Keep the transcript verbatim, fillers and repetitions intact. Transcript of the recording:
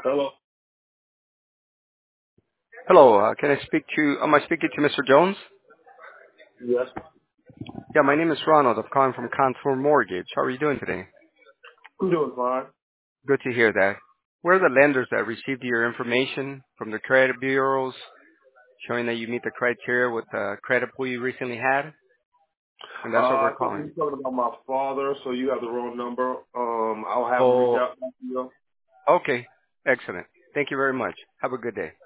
Hello. Hello, uh, can I speak to, am I speaking to Mister Jones? Yes. Yeah, my name is Ronald. I'm calling from Contour Mortgage. How are you doing today? I'm doing fine. Good to hear that. We're the lenders that received your information from the credit bureaus showing that you meet the criteria with the credit pool you recently had, and Uh, that's what we're I think calling. you're talking about my father, so you have the wrong number. Um, I'll have him reach Oh, out to you. okay. Excellent. Thank you very much. Have a good day.